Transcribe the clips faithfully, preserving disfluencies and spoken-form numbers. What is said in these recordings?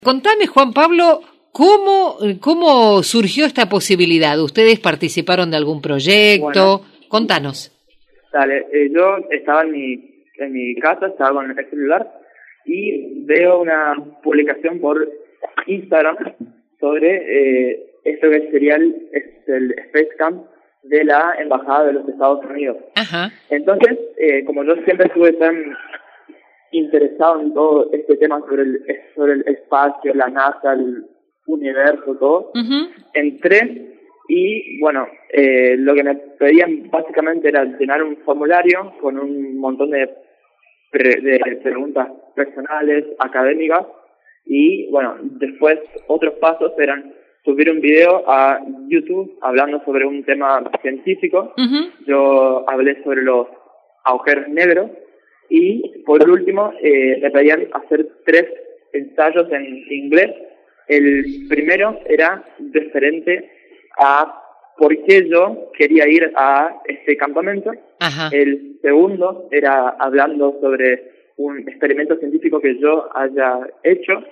Contame, Juan Pablo, ¿cómo, cómo surgió esta posibilidad? ¿Ustedes participaron de algún proyecto? Bueno, contanos. Dale, eh, yo estaba en mi, en mi casa, estaba con el celular y veo una publicación por Instagram sobre eh, esto que sería el, el Space Camp de la Embajada de los Estados Unidos. Ajá. Entonces, eh, como yo siempre estuve tan interesado en todo este tema sobre el, sobre el espacio, la NASA, el universo, todo, uh-huh. entré y, bueno, eh, lo que me pedían básicamente era llenar un formulario con un montón de, pre- de preguntas personales, académicas, y, bueno, después otros pasos eran subir un video a YouTube hablando sobre un tema científico. Uh-huh. Yo hablé sobre los agujeros negros. Y, por último, eh, me pedían hacer tres ensayos en inglés. El primero era referente a por qué yo quería ir a este campamento. Ajá. El segundo era hablando sobre un experimento científico que yo haya hecho.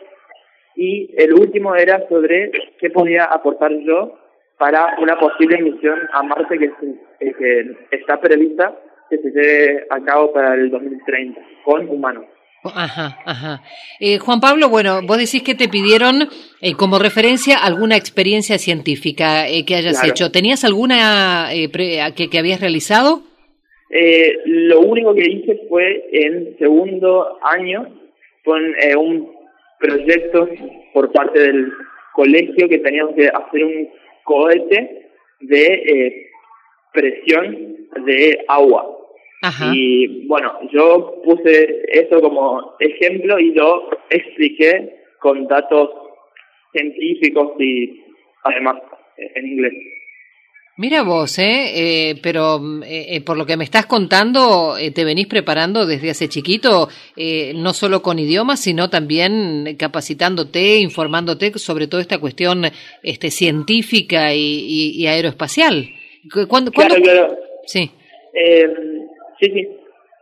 Y el último era sobre qué podía aportar yo para una posible misión a Marte que, eh, que está prevista que se lleve a cabo para el dos mil treinta, con humanos. Ajá, ajá. Eh, Juan Pablo, bueno, vos decís que te pidieron eh, como referencia alguna experiencia científica eh, que hayas claro. hecho. ¿Tenías alguna eh, pre, que, que habías realizado? Eh, lo único que hice fue en segundo año con eh, un proyecto por parte del colegio que teníamos que hacer un cohete de eh, presión de agua. Ajá. Y bueno, yo puse eso como ejemplo y yo expliqué con datos científicos y además en inglés. Mira vos, ¿eh? eh pero eh, por lo que me estás contando, eh, te venís preparando desde hace chiquito, eh, no solo con idiomas, sino también capacitándote, informándote sobre toda esta cuestión este, científica y, y, y aeroespacial. ¿Cuándo, claro, ¿cuándo? claro. Sí. Eh, sí, sí.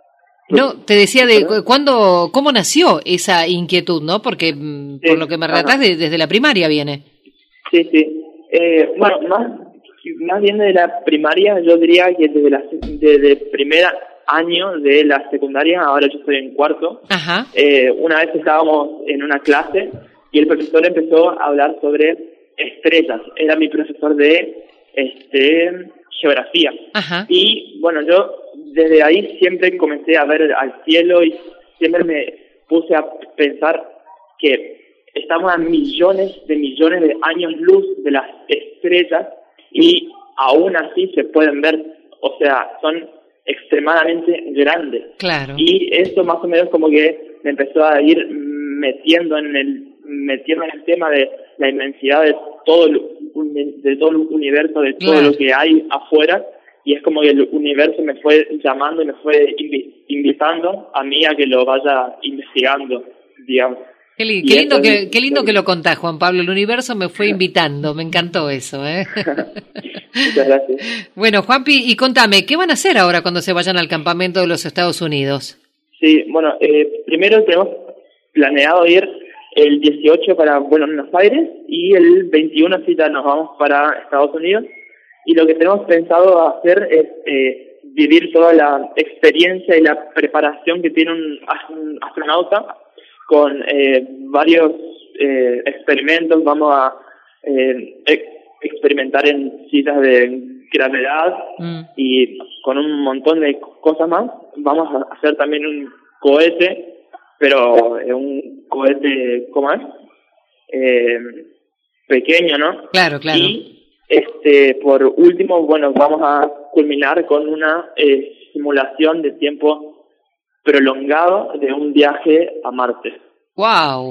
No, te decía de cuándo, cómo nació esa inquietud, ¿no? Porque sí, por lo que me relatás, de, desde la primaria viene. Sí, sí. Eh, bueno, más, más bien de la primaria, yo diría que desde la desde el primer año de la secundaria, ahora yo estoy en cuarto. Ajá. Eh, una vez estábamos en una clase y el profesor empezó a hablar sobre estrellas. Era mi profesor de este geografía. Ajá. Y bueno, yo desde ahí siempre comencé a ver al cielo y siempre me puse a pensar que estamos a millones de millones de años luz de las estrellas y aún así se pueden ver, o sea, son extremadamente grandes. Claro. Y eso más o menos como que me empezó a ir metiendo en el metiendo en el tema de la inmensidad de todo el, de todo el universo, de todo claro. lo que hay afuera, y es como que el universo me fue llamando y me fue invi- invitando a mí a que lo vaya investigando, digamos. Qué, li- qué lindo que es, qué lindo que lo contás, Juan Pablo. El universo me fue invitando, me encantó eso, ¿eh? Muchas gracias. Bueno, Juanpi, y contame, ¿qué van a hacer ahora cuando se vayan al campamento de los Estados Unidos? Sí, bueno, eh, primero tenemos planeado ir el dieciocho para Buenos Aires y el veintiuno sí ya nos vamos para Estados Unidos. Y lo que tenemos pensado hacer es eh, vivir toda la experiencia y la preparación que tiene un, un astronauta con eh, varios eh, experimentos. Vamos a eh, ex- experimentar en sillas de gravedad mm. y con un montón de cosas más. Vamos a hacer también un cohete, pero eh, un cohete, ¿cómo es? Eh, pequeño, ¿no? Claro, claro. Y este, por último, bueno, vamos a culminar con una eh, simulación de tiempo prolongado de un viaje a Marte. ¡Wow!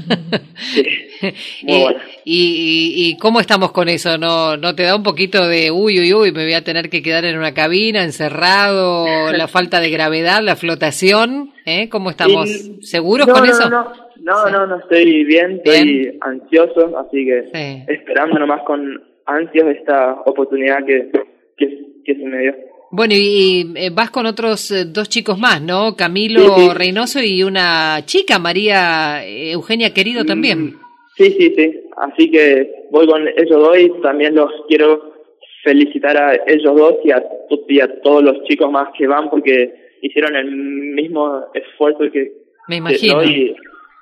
Sí, muy y, bueno. y, y, ¿Y cómo estamos con eso? ¿No no te da un poquito de uy, uy, uy, me voy a tener que quedar en una cabina, encerrado, la falta de gravedad, la flotación? ¿Eh? ¿Cómo estamos? Y, ¿Seguros no, con no, eso? No, no, sí. no, no, estoy bien, estoy bien. ansioso, así que sí. esperando nomás con ansias esta oportunidad que, que, que se me dio. Bueno, y, y vas con otros eh, dos chicos más, ¿no? Camilo sí, sí. Reynoso y una chica, María Eugenia Querido, también. Sí, sí, sí. Así que voy con ellos dos y también los quiero felicitar a ellos dos y a, y a todos los chicos más que van porque hicieron el mismo esfuerzo que, Me imagino. que yo y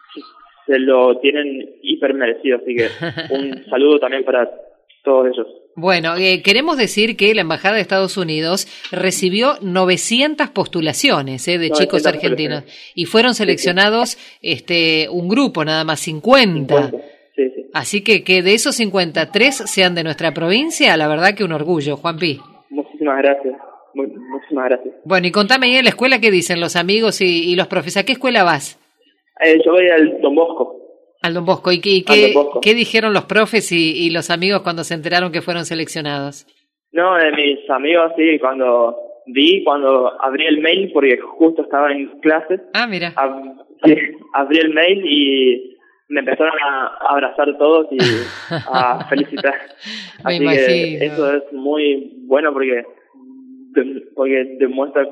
se lo tienen hiper merecido. Así que un saludo también para todos ellos. Bueno, eh, queremos decir que la Embajada de Estados Unidos recibió novecientas postulaciones eh, de chicos argentinos y fueron seleccionados sí, sí. este un grupo, nada más cincuenta. cincuenta. Sí, sí. Así que que de esos cincuenta, tres sean de nuestra provincia, la verdad que un orgullo, Juanpi. Muchísimas gracias, Muy, muchísimas gracias. Bueno, y contame ahí en la escuela qué dicen los amigos y, y los profesores. ¿A qué escuela vas? Eh, yo voy al Don Bosco. Al Don Bosco. ¿Y, y qué, qué dijeron los profes y, y los amigos cuando se enteraron que fueron seleccionados? No, eh, mis amigos sí, cuando vi, cuando abrí el mail, porque justo estaba en clases. Ah, mira. Ab- sí, abrí el mail y me empezaron a abrazar todos y a felicitar. Me Así imagino. que eso es muy bueno porque, porque demuestra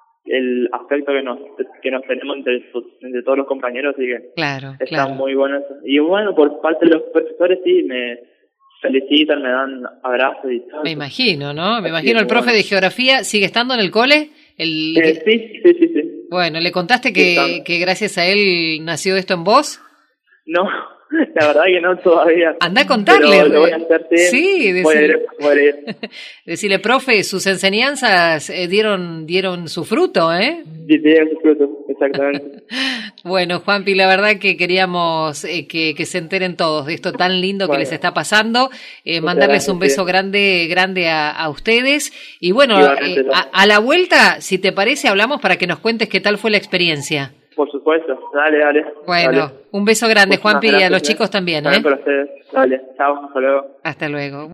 el afecto que nos que nos tenemos entre, entre todos los compañeros, así que claro, está claro. muy bueno eso. Y bueno, por parte de los profesores sí, me felicitan, me dan abrazos y todo. Me imagino, ¿no? Me Así imagino es, el profe bueno. de geografía, ¿sigue estando en el cole? El... Eh, sí, sí, sí, sí. Bueno, ¿le contaste que, que gracias a él nació esto en vos? No, la verdad que no todavía. Anda a contarle. Pero lo voy a hacer, sí. Sí, decirle. Poder, poder. Decirle, profe, sus enseñanzas eh, dieron dieron su fruto, ¿eh? Sí, tiene su fruto, exactamente. Bueno, Juanpi, la verdad que queríamos eh, que, que se enteren todos de esto tan lindo que bueno. les está pasando. Eh, mandarles gracias, un beso sí. grande grande a, a ustedes. Y bueno, eh, a, a la vuelta, si te parece, hablamos para que nos cuentes qué tal fue la experiencia. Por supuesto, dale, dale. Bueno, dale. un beso grande, Muchísimas Juanpi, y a los gracias, chicos también, también ¿eh? para ustedes. Dale, chao, hasta luego. Hasta luego.